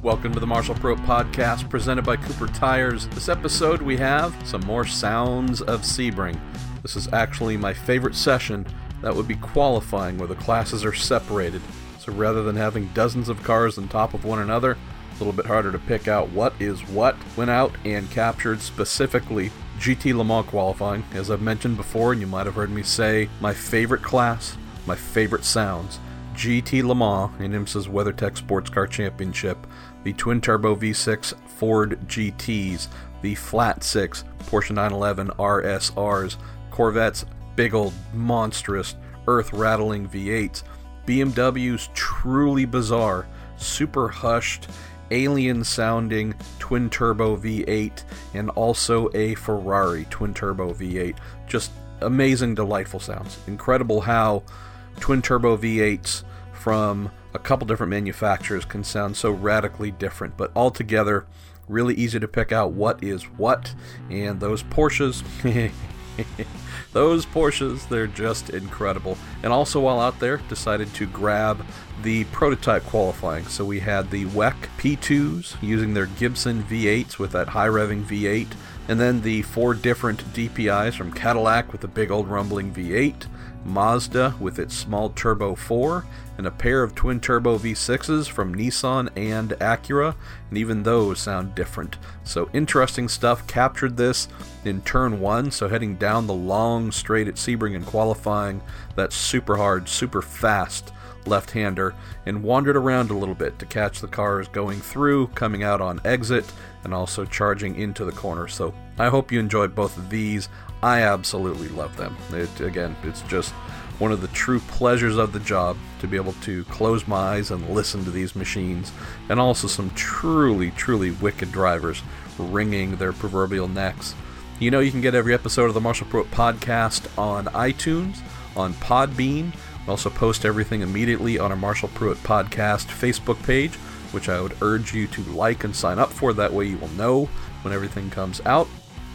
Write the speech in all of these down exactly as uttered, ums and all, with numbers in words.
Welcome to the Marshall Pruett Podcast, presented by Cooper Tires. This episode we have some more sounds of Sebring. This is actually my favorite session. That would be qualifying, where the classes are separated. So rather than having dozens of cars on top of one another, a little bit harder to pick out what is what. Went out and captured specifically G T Le Mans qualifying. As I've mentioned before, and you might have heard me say, my favorite class, my favorite sounds. G T Le Mans in IMSA's WeatherTech Sports Car Championship, the twin-turbo V six Ford G Ts, the flat six Porsche nine eleven R S Rs, Corvette's big old monstrous earth-rattling V eights, B M W's truly bizarre, super hushed, alien-sounding twin-turbo V eight, and also a Ferrari twin-turbo V eight. Just amazing, delightful sounds. Incredible how twin-turbo V eights from a couple different manufacturers can sound so radically different, but altogether really easy to pick out what is what. And those Porsches, those Porsches, they're just incredible. And also, while out there, decided to grab the prototype qualifying. So we had the W E C P twos using their Gibson V eights with that high-revving V eight, and then the four different D P Is from Cadillac with the big old rumbling V eight, Mazda with its small turbo four, and a pair of twin-turbo V sixes from Nissan and Acura, and even those sound different. So interesting stuff. Captured this in turn one, so heading down the long straight at Sebring in qualifying, that super hard, super fast left-hander, and wandered around a little bit to catch the cars going through, coming out on exit, and also charging into the corner. So I hope you enjoyed both of these. I absolutely love them. It, again, it's just one of the true pleasures of the job to be able to close my eyes and listen to these machines, and also some truly, truly wicked drivers wringing their proverbial necks. You know, you can get every episode of the Marshall Pruett Podcast on iTunes, on Podbean. We also post everything immediately on our Marshall Pruett Podcast Facebook page, which I would urge you to like and sign up for. That way you will know when everything comes out.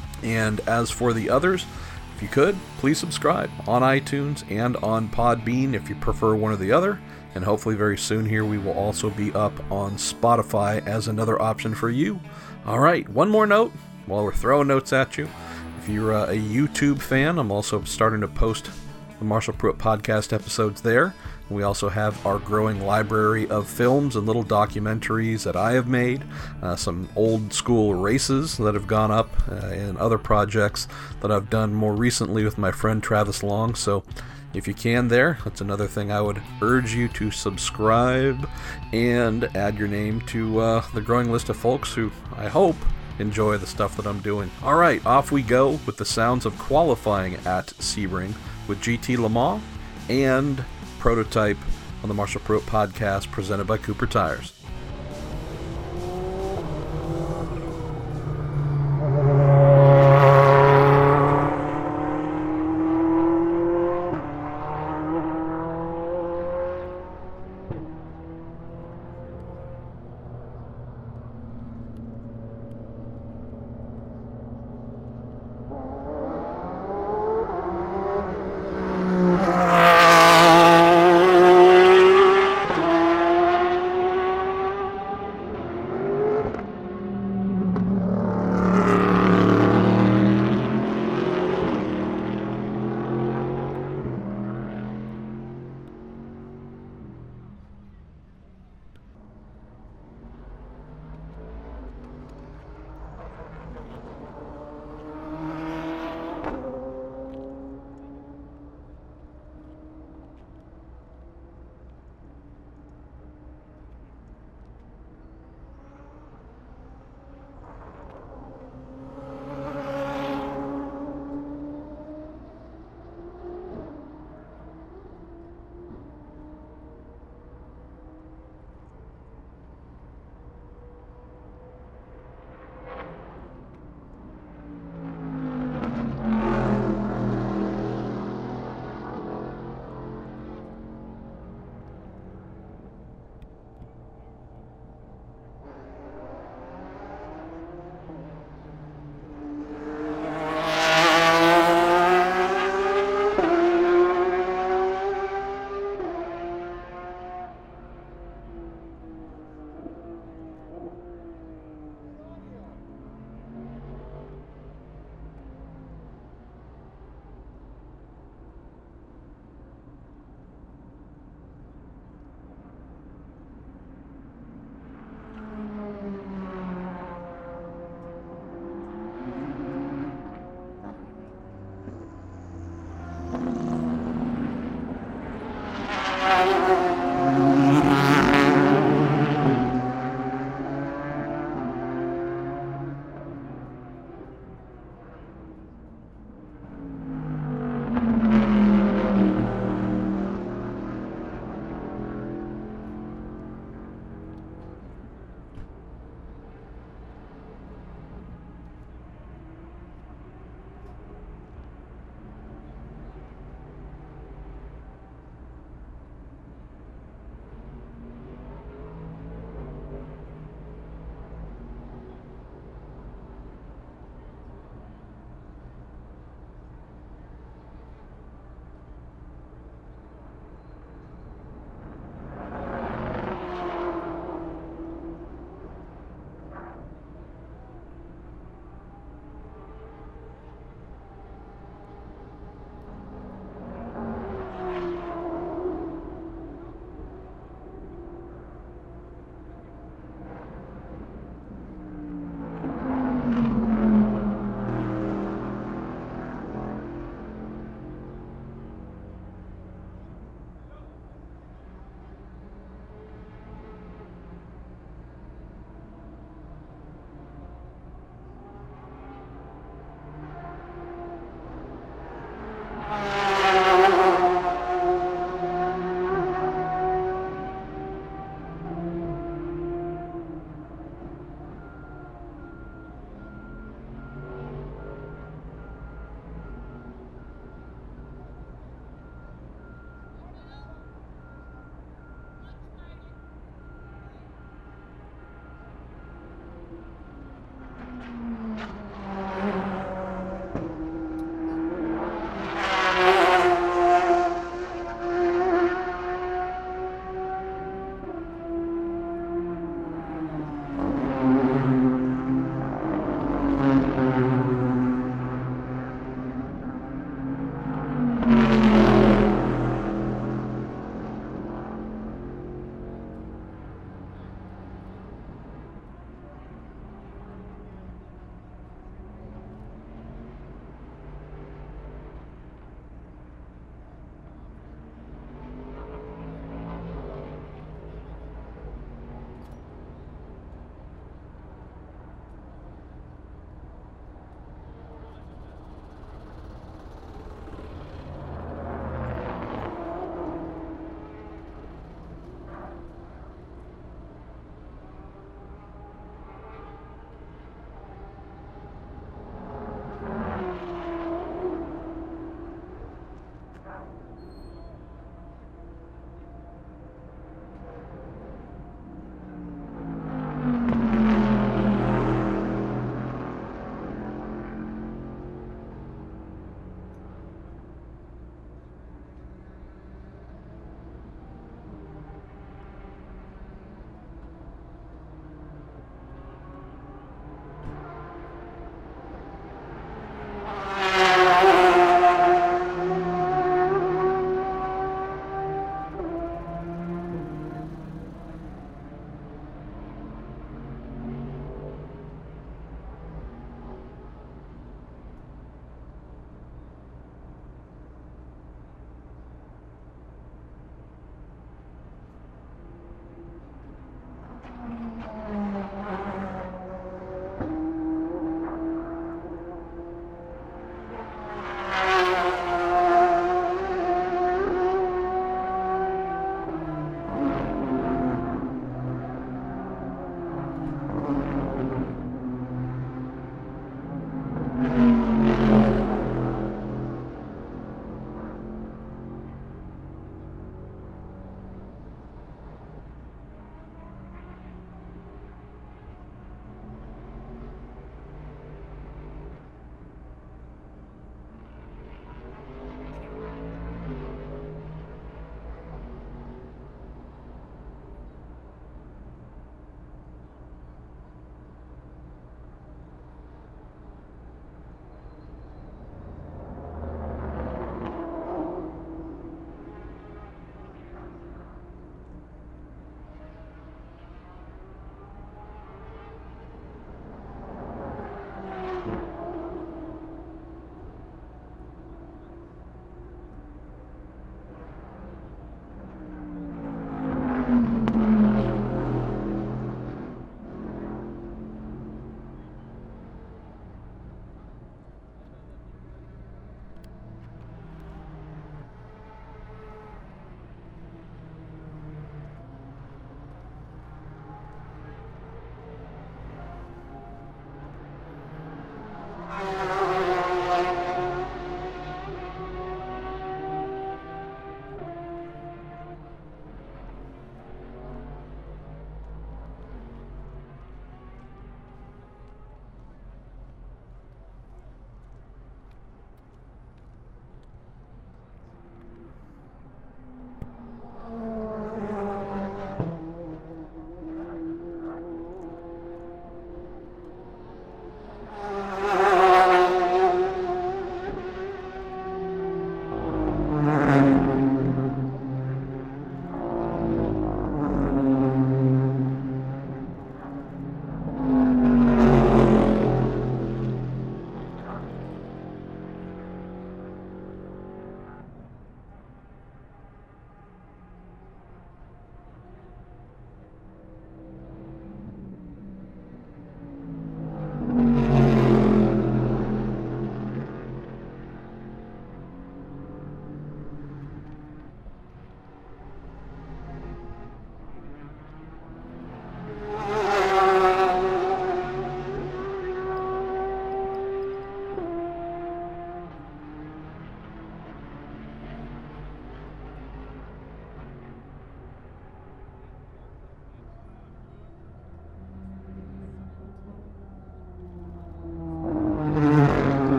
And as for the others, if you could, please subscribe on iTunes and on Podbean if you prefer one or the other. And hopefully very soon here we will also be up on Spotify as another option for you. All right, one more note while we're throwing notes at you. If you're a YouTube fan, I'm also starting to post the Marshall Pruett Podcast episodes there. We also have our growing library of films and little documentaries that I have made, uh, some old school races that have gone up, uh, and other projects that I've done more recently with my friend Travis Long. So if you can there, that's another thing I would urge you to subscribe and add your name to uh, the growing list of folks who, I hope, enjoy the stuff that I'm doing. All right, off we go with the sounds of qualifying at Sebring with G T Le Mans and Prototype on the Marshall Pruett Podcast, presented by Cooper Tires.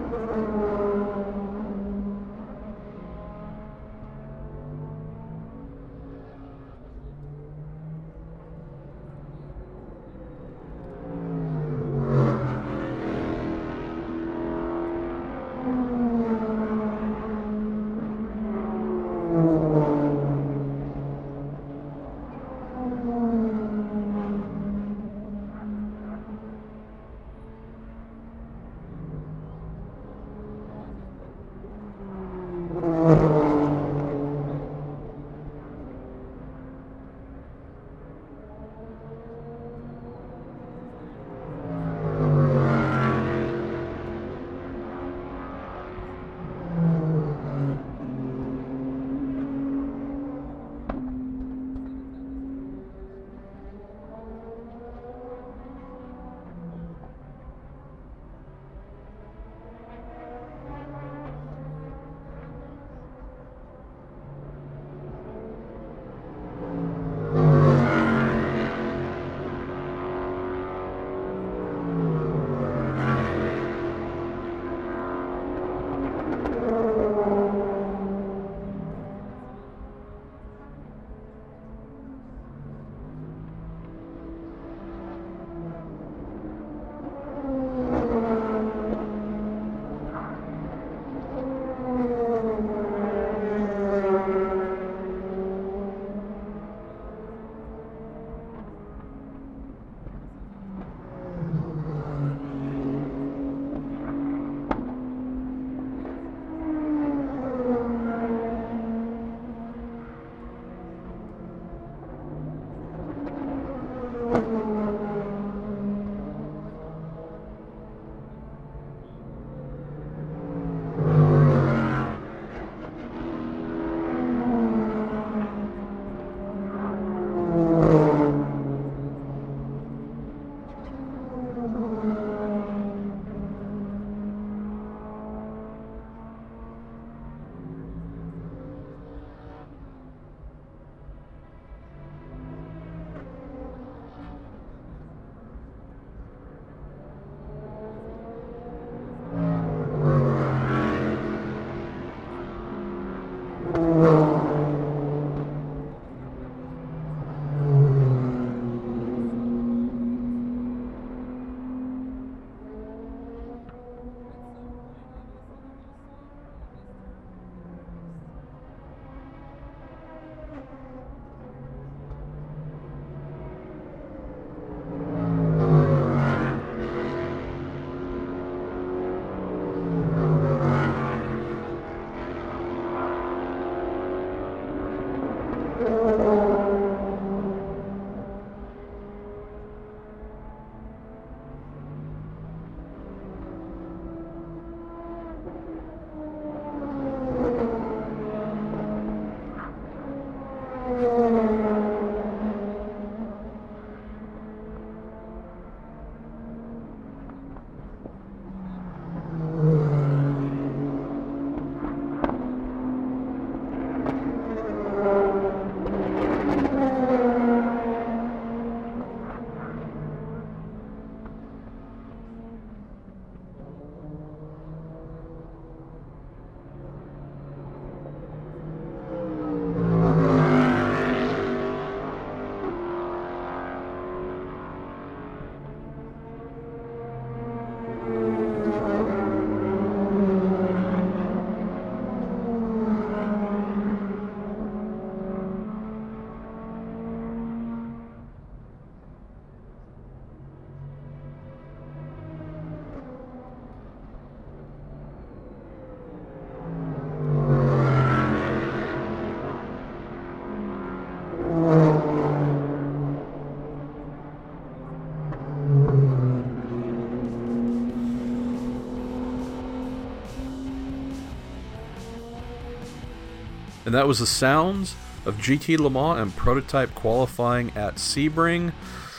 And that was the sounds of G T Le Mans and prototype qualifying at Sebring.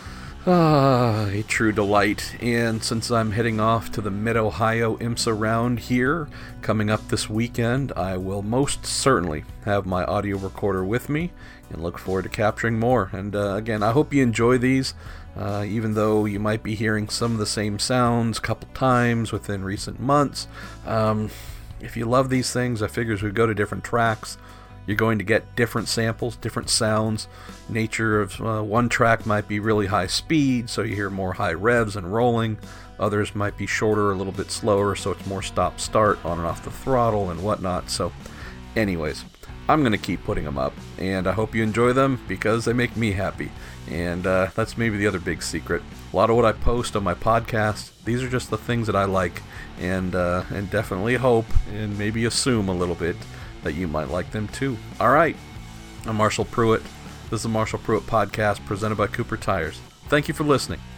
Ah, a true delight. And since I'm heading off to the Mid-Ohio IMSA round here, coming up this weekend, I will most certainly have my audio recorder with me and look forward to capturing more. And uh, again, I hope you enjoy these. Uh, even though you might be hearing some of the same sounds a couple times within recent months, um, if you love these things, I figure as we go to different tracks, you're going to get different samples, different sounds. Nature of uh, one track might be really high speed, so you hear more high revs and rolling. Others might be shorter, a little bit slower, so it's more stop-start on and off the throttle and whatnot. So anyways, I'm going to keep putting them up, and I hope you enjoy them because they make me happy. And uh, that's maybe the other big secret. A lot of what I post on my podcast, these are just the things that I like, and uh, and definitely hope and maybe assume a little bit that you might like them too. All right, I'm Marshall Pruitt. This is the Marshall Pruitt Podcast presented by Cooper Tires. Thank you for listening.